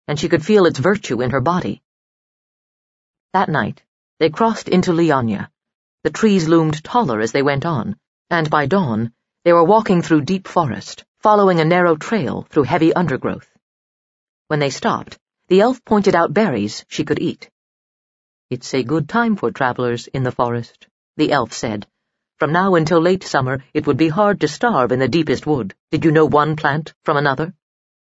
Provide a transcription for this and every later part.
and she could feel its virtue in her body. That night, they crossed into Lianya. The trees loomed taller as they went on, and by dawn, they were walking through deep forest, following a narrow trail through heavy undergrowth. When they stopped, the elf pointed out berries she could eat. "It's a good time for travelers in the forest," the elf said. "From now until late summer, it would be hard to starve in the deepest wood. Did you know one plant from another?"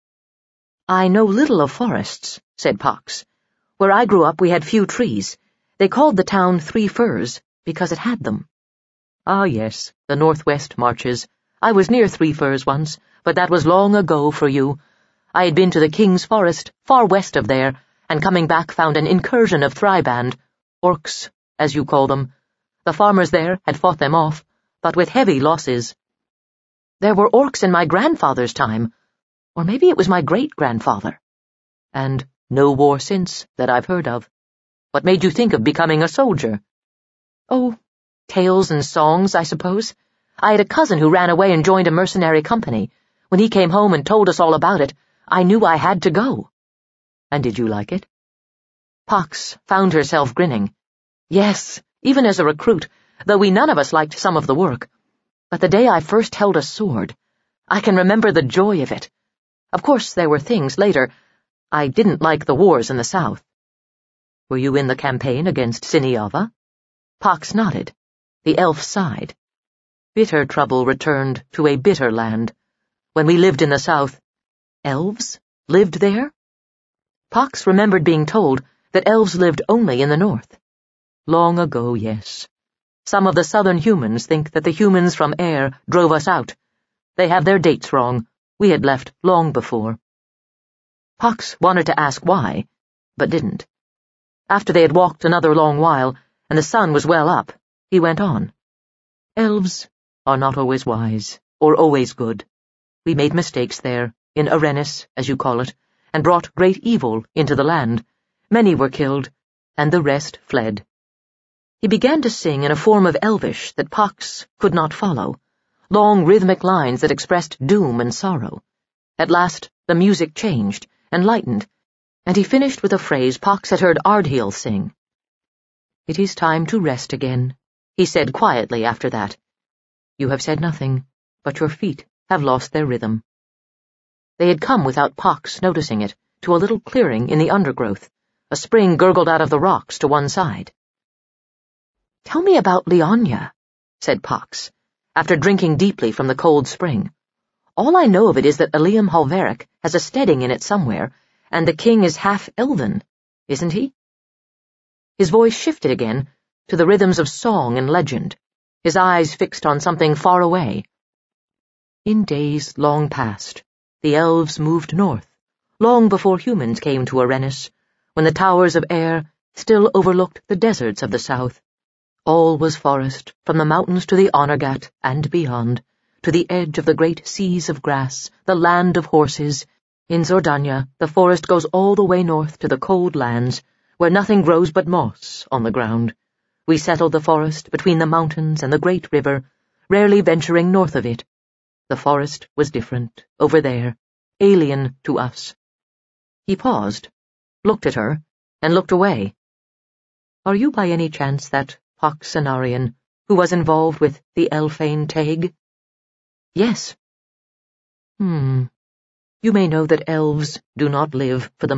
"I know little of forests," said Pox. "Where I grew up we had few trees. They called the town Three Firs because it had them." "Ah, yes, the northwest marches. I was near Three Firs once, but that was long ago for you. I had been to the King's Forest, far west of there, and coming back found an incursion of Thriband, orcs, as you call them. The farmers there had fought them off, but with heavy losses. There were orcs in my grandfather's time, or maybe it was my great-grandfather. And no war since, that I've heard of. What made you think of becoming a soldier?" "Oh, tales and songs, I suppose. I had a cousin who ran away and joined a mercenary company. When he came home and told us all about it, I knew I had to go." "And did you like it?" Pox found herself grinning. "Yes, even as a recruit, though we none of us liked some of the work. But the day I first held a sword, I can remember the joy of it. Of course, there were things later. I didn't like the wars in the south." "Were you in the campaign against Siniava?" Pox nodded. The elf sighed. "Bitter trouble returned to a bitter land. When we lived in the south, elves lived there?" Pox remembered being told that elves lived only in the north. "Long ago, yes. Some of the southern humans think that the humans from Air drove us out. They have their dates wrong. We had left long before." Pox wanted to ask why, but didn't. After they had walked another long while, and the sun was well up, he went on. "Elves are not always wise, or always good. We made mistakes there, in Arenis, as you call it, and brought great evil into the land. Many were killed, and the rest fled." He began to sing in a form of Elvish that Pox could not follow, long rhythmic lines that expressed doom and sorrow. At last the music changed and lightened, and he finished with a phrase Pox had heard Ardheal sing. "It is time to rest again," he said quietly after that. "You have said nothing, but your feet have lost their rhythm." They had come without Pox noticing it, to a little clearing in the undergrowth. A spring gurgled out of the rocks to one side. "Tell me about Lianya," said Pox, after drinking deeply from the cold spring. "All I know of it is that Eliam Halveric has a steading in it somewhere, and the king is half elven, isn't he?" His voice shifted again to the rhythms of song and legend, his eyes fixed on something far away. "In days long past, the elves moved north, long before humans came to Arenis, when the towers of Air still overlooked the deserts of the south. All was forest, from the mountains to the Onergat and beyond, to the edge of the great seas of grass, the land of horses. In Zordania, the forest goes all the way north to the cold lands, where nothing grows but moss on the ground. We settled the forest between the mountains and the great river, rarely venturing north of it. The forest was different, over there, alien to us." He paused, looked at her, and looked away. "Are you by any chance that Pox Anarian who was involved with the Elfane Taig?" "Yes." You may know that elves do not live for the